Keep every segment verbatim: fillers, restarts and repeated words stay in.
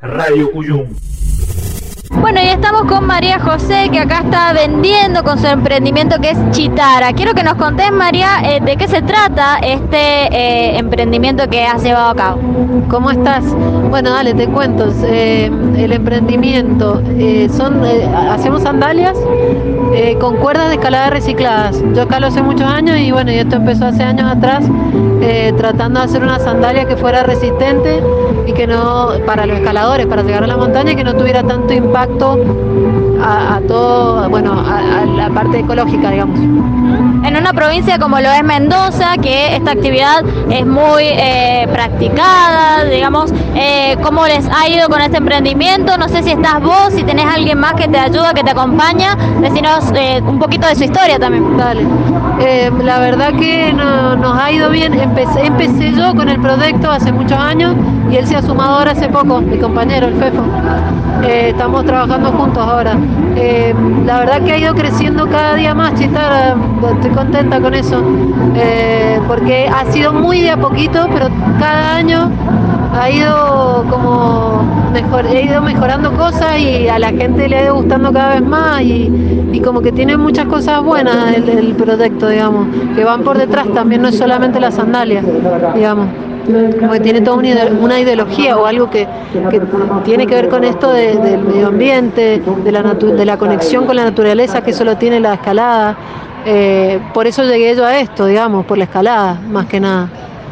Radio Cuyum. Bueno, y estamos con María José, que acá está vendiendo con su emprendimiento que es Chitara. Quiero que nos contés, María, eh, de qué se trata este eh, emprendimiento que has llevado a cabo. ¿Cómo estás? Bueno, dale, te cuento. Eh, el emprendimiento, eh, son eh, hacemos sandalias eh, con cuerdas de escalada recicladas. Yo escalo hace muchos años y bueno, y esto empezó hace años atrás, eh, tratando de hacer una sandalia que fuera resistente y que no, para los escaladores, para llegar a la montaña, que no tuviera tanto impacto a, a todo, bueno, a, a la parte ecológica, digamos. En una provincia como lo es Mendoza, que esta actividad es muy eh, practicada, digamos, eh, ¿cómo les ha ido con este emprendimiento? No sé si estás vos, si tenés alguien más que te ayuda, que te acompaña, decinos eh, un poquito de su historia también. Dale. Eh, la verdad que no, nos ha ido bien. Empecé, empecé yo con el proyecto hace muchos años y él se ha sumado ahora hace poco, mi compañero, el Fefo. Eh, estamos trabajando juntos ahora. Eh, la verdad que ha ido creciendo cada día más, Chitara, estoy contenta con eso, eh, porque ha sido muy de a poquito, pero cada año ha ido como mejor, he ido mejorando cosas y a la gente le ha ido gustando cada vez más y, y como que tiene muchas cosas buenas el, el proyecto, digamos, que van por detrás también, no es solamente la sandalia, digamos. Como que tiene toda una ideología o algo que, que tiene que ver con esto de, del medio ambiente, de la, natu- de la conexión con la naturaleza, que solo tiene la escalada. Eh, por eso llegué yo a esto, digamos, por la escalada, más que nada.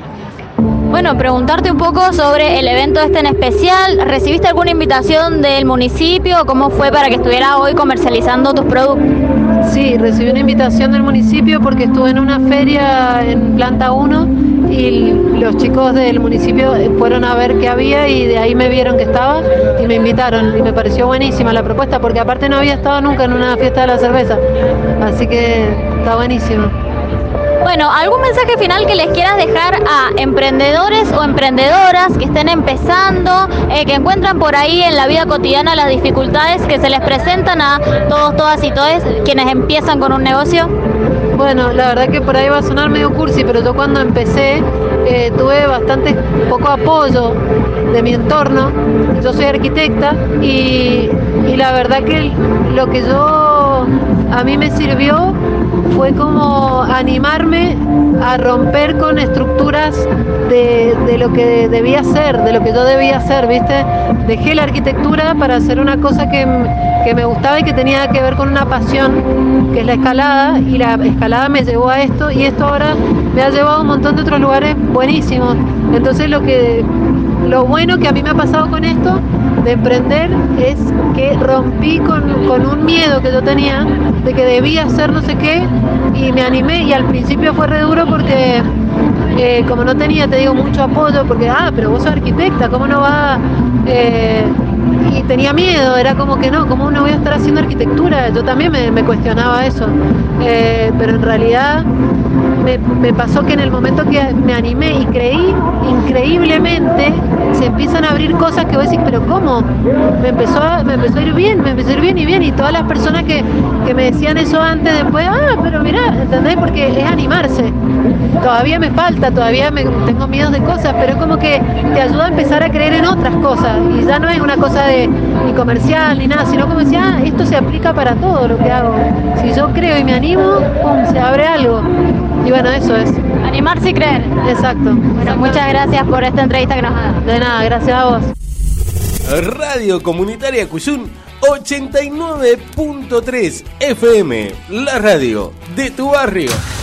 Bueno, preguntarte un poco sobre el evento este en especial. ¿Recibiste alguna invitación del municipio? ¿Cómo fue para que estuvieras hoy comercializando tus productos? Sí, recibí una invitación del municipio porque estuve en una feria en Planta uno y los chicos del municipio fueron a ver qué había y de ahí me vieron que estaba y me invitaron y me pareció buenísima la propuesta porque aparte no había estado nunca en una fiesta de la cerveza, así que está buenísimo. Bueno, ¿algún mensaje final que les quieras dejar a emprendedores o emprendedoras que estén empezando, eh, que encuentran por ahí en la vida cotidiana las dificultades que se les presentan a todos, todas y todes quienes empiezan con un negocio? Bueno, la verdad que por ahí va a sonar medio cursi, pero yo cuando empecé eh, tuve bastante poco apoyo de mi entorno. Yo soy arquitecta y, y la verdad que lo que yo a mí me sirvió fue como animarme a romper con estructuras de, de lo que debía ser, de lo que yo debía hacer, ¿viste? Dejé la arquitectura para hacer una cosa que, que me gustaba y que tenía que ver con una pasión, que es la escalada, y la escalada me llevó a esto, y esto ahora me ha llevado a un montón de otros lugares buenísimos. Entonces lo que lo bueno que a mí me ha pasado con esto de emprender es que rompí con, con un miedo que yo tenía de que debía hacer no sé qué y me animé, y al principio fue re duro porque eh, como no tenía, te digo, mucho apoyo, porque ah, pero vos sos arquitecta, ¿cómo no va? Eh, y tenía miedo, era como que no, ¿cómo no voy a estar haciendo arquitectura? Yo también me, me cuestionaba eso, eh, pero en realidad me, me pasó que en el momento que me animé y creí, increíblemente se empiezan a abrir cosas que vos decís, pero ¿cómo? Me empezó a, me empezó a ir bien, me empezó a ir bien y bien, y todas las personas que, que me decían eso antes, después, ah, pero mirá, ¿entendés? Porque es animarse. Todavía me falta, todavía me, tengo miedos de cosas, pero es como que te ayuda a empezar a creer en otras cosas, y ya no es una cosa de ni comercial ni nada, sino como decía, ah, esto se aplica para todo lo que hago. Si yo creo y me animo, pum, se abre algo. Y bueno, eso es. Animarse y creer. Exacto. Bueno, muchas gracias por esta entrevista que nos ha dado. De nada, gracias a vos. Radio Comunitaria Cuyum ochenta y nueve punto tres F M, la radio de tu barrio.